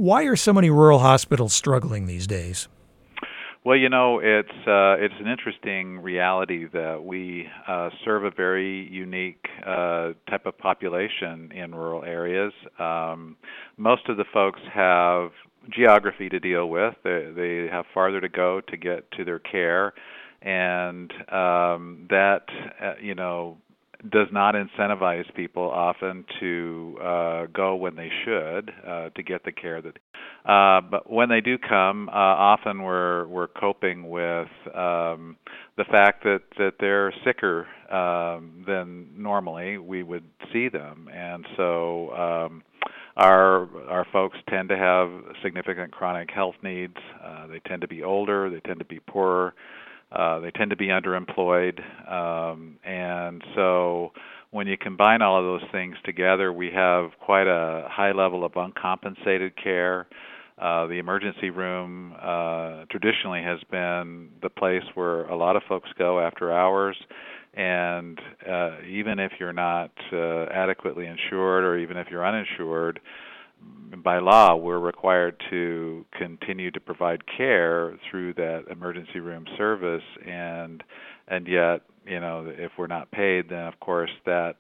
Why are so many rural hospitals struggling these days? Well, it's an interesting reality that we serve a very unique type of population in rural areas. Most of the folks have geography to deal with. They have farther to go to get to their care, and that does not incentivize people often to go when they should to get the care that. But when they do come, often we're coping with the fact that they're sicker than normally we would see them, and so our folks tend to have significant chronic health needs. They tend to be older. They tend to be poorer. They tend to be underemployed, and so when you combine all of those things together, we have quite a high level of uncompensated care. The emergency room traditionally has been the place where a lot of folks go after hours, and even if you're not adequately insured or even if you're uninsured, by law, we're required to continue to provide care through that emergency room service, and yet, if we're not paid, then of course that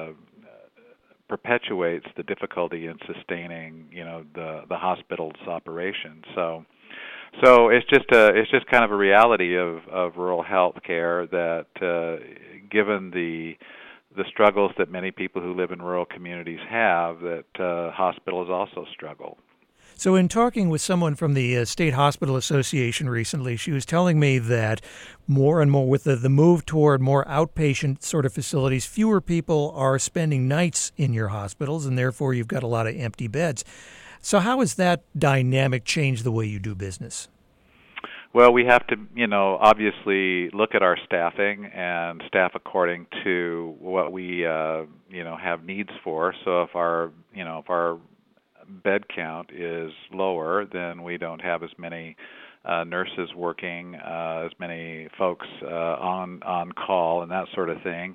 perpetuates the difficulty in sustaining, the hospital's operation. So it's just kind of a reality of rural health care that, given the struggles that many people who live in rural communities have, that hospitals also struggle. So, in talking with someone from the State Hospital Association recently, she was telling me that more and more, with the move toward more outpatient sort of facilities, fewer people are spending nights in your hospitals, and therefore you've got a lot of empty beds. So, how has that dynamic changed the way you do business? Well, we have to, obviously look at our staffing and staff according to what we, have needs for. So if our bed count is lower, then we don't have as many nurses working, as many folks on call, and that sort of thing.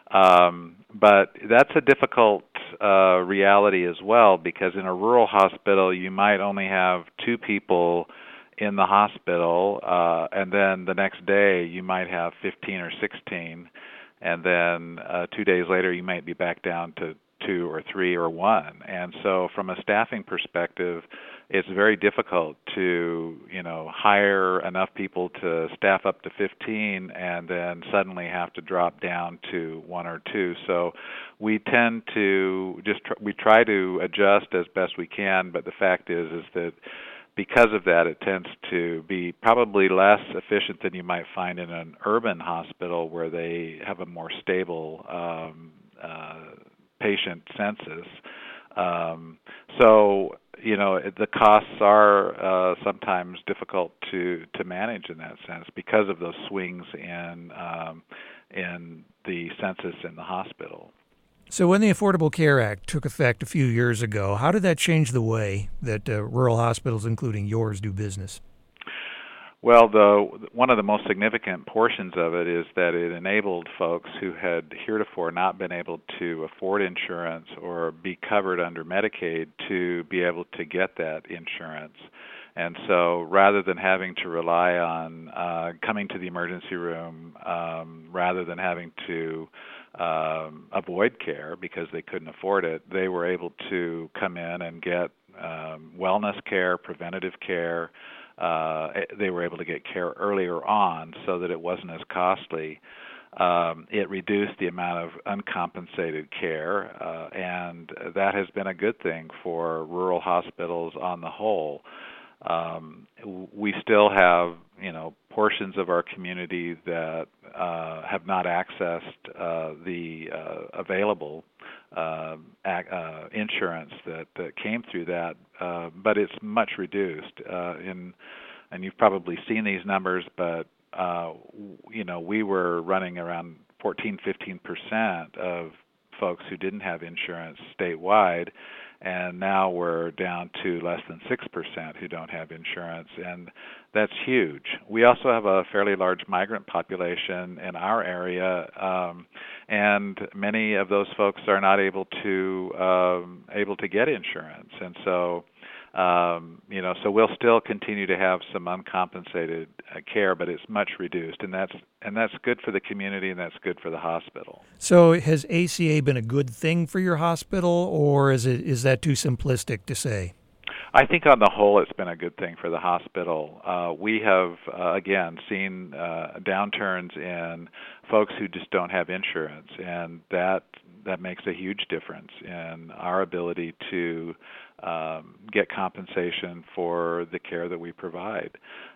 But that's a difficult reality as well, because in a rural hospital, you might only have two people in the hospital, and then the next day you might have 15 or 16, and then 2 days later you might be back down to 2 or 3 or 1. And so from a staffing perspective, it's very difficult to, hire enough people to staff up to 15 and then suddenly have to drop down to 1 or 2. So we tend to we try to adjust as best we can, but the fact is that because of that, it tends to be probably less efficient than you might find in an urban hospital where they have a more stable patient census. So, the costs are sometimes difficult to manage in that sense because of those swings in the census in the hospital. So when the Affordable Care Act took effect a few years ago, how did that change the way that rural hospitals, including yours, do business? Well, one of the most significant portions of it is that it enabled folks who had heretofore not been able to afford insurance or be covered under Medicaid to be able to get that insurance. And so rather than having to rely on coming to the emergency room, rather than having to avoid care because they couldn't afford it, they were able to come in and get wellness care, preventative care. They were able to get care earlier on so that it wasn't as costly. It reduced the amount of uncompensated care, and that has been a good thing for rural hospitals on the whole. We still have, portions of our community that have not accessed the available insurance that came through that, but it's much reduced. And you've probably seen these numbers, but we were running around 14-15% of folks who didn't have insurance statewide, and now we're down to less than 6% who don't have insurance, and that's huge. We also have a fairly large migrant population in our area, and many of those folks are not able to get insurance, and so So we'll still continue to have some uncompensated care, but it's much reduced, and that's good for the community, and that's good for the hospital. So has ACA been a good thing for your hospital, or is that too simplistic to say? I think on the whole, it's been a good thing for the hospital. We have, again, seen downturns in folks who just don't have insurance, and that makes a huge difference in our ability to get compensation for the care that we provide.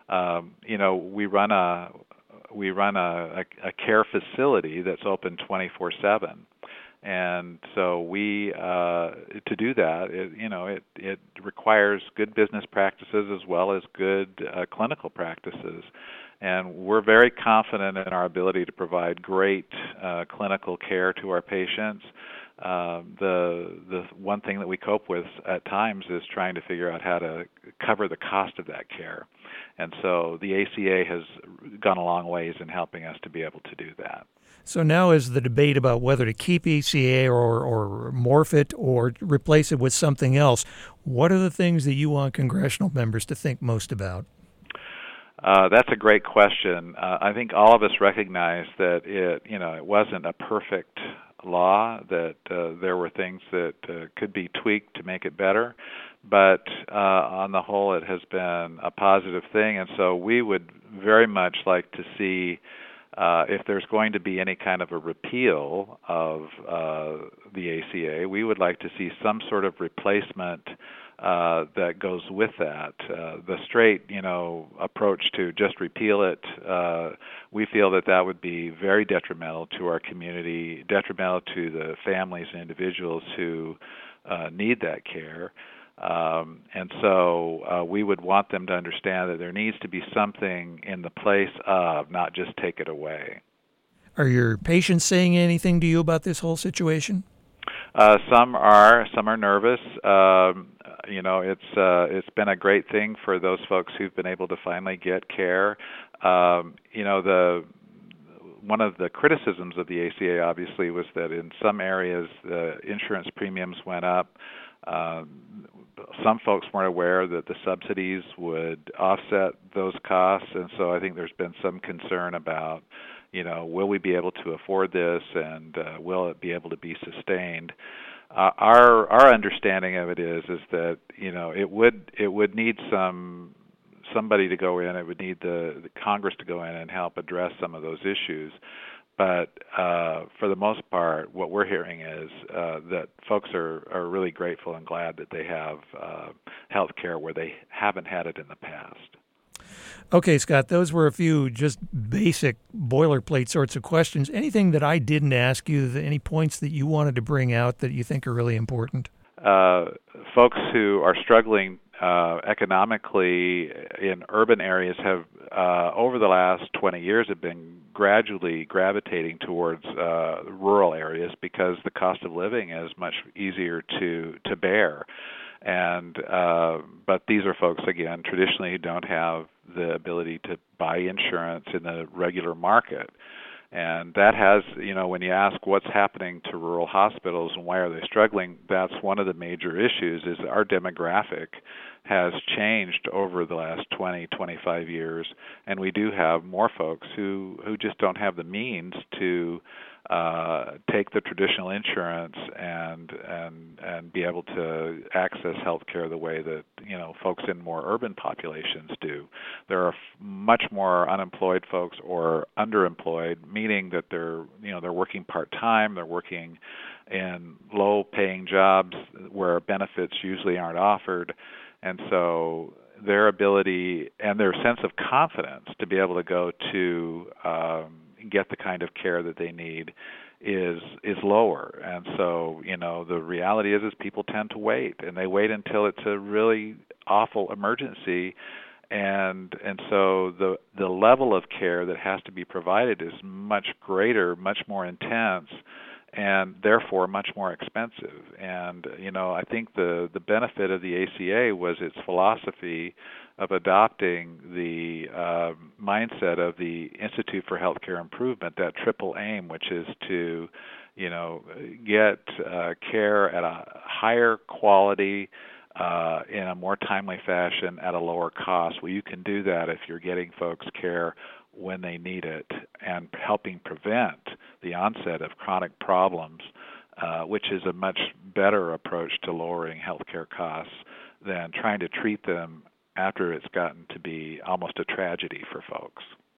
We run a care facility that's open 24/7. And so to do that, it requires good business practices as well as good clinical practices. And we're very confident in our ability to provide great clinical care to our patients. The one thing that we cope with at times is trying to figure out how to cover the cost of that care. And so the ACA has gone a long ways in helping us to be able to do that. So now is the debate about whether to keep ACA or morph it or replace it with something else. What are the things that you want congressional members to think most about? That's a great question. I think all of us recognize that it wasn't a perfect law, that there were things that could be tweaked to make it better, but on the whole it has been a positive thing, and so we would very much like to see if there's going to be any kind of a repeal of the ACA, we would like to see some sort of replacement that goes with that. The straight, approach to just repeal it, we feel that would be very detrimental to our community, detrimental to the families and individuals who need that care. And so we would want them to understand that there needs to be something in the place of, not just take it away. Are your patients saying anything to you about this whole situation? Some are nervous. It's been a great thing for those folks who've been able to finally get care. One of the criticisms of the ACA obviously was that in some areas the insurance premiums went up. Some folks weren't aware that the subsidies would offset those costs, and so I think there's been some concern about, will we be able to afford this, and will it be able to be sustained? Our understanding of it is that it would need somebody to go in. It would need the Congress to go in and help address some of those issues. But for the most part, what we're hearing is that folks are really grateful and glad that they have health care where they haven't had it in the past. Okay, Scott, those were a few just basic boilerplate sorts of questions. Anything that I didn't ask you, any points that you wanted to bring out that you think are really important? Folks who are struggling economically in urban areas have, over the last 20 years, have been gradually gravitating towards rural areas because the cost of living is much easier to bear. And but these are folks, again, traditionally who don't have the ability to buy insurance in the regular market. And that has, when you ask what's happening to rural hospitals and why are they struggling, that's one of the major issues, is our demographic has changed over the last 20, 25 years, and we do have more folks who just don't have the means to take the traditional insurance and be able to access health care the way that folks in more urban populations do. There are much more unemployed folks or underemployed, meaning that they're working part-time, they're working in low-paying jobs where benefits usually aren't offered, and so their ability and their sense of confidence to be able to go to get the kind of care that they need is lower. And so, the reality is people tend to wait, and they wait until it's a really awful emergency, and so the level of care that has to be provided is much greater, much more intense, and therefore much more expensive. And I think the benefit of the ACA was its philosophy of adopting the mindset of the Institute for Healthcare Improvement, that triple aim, which is to get care at a higher quality, in a more timely fashion at a lower cost. Well, you can do that if you're getting folks care when they need it and helping prevent the onset of chronic problems, which is a much better approach to lowering healthcare costs than trying to treat them after it's gotten to be almost a tragedy for folks.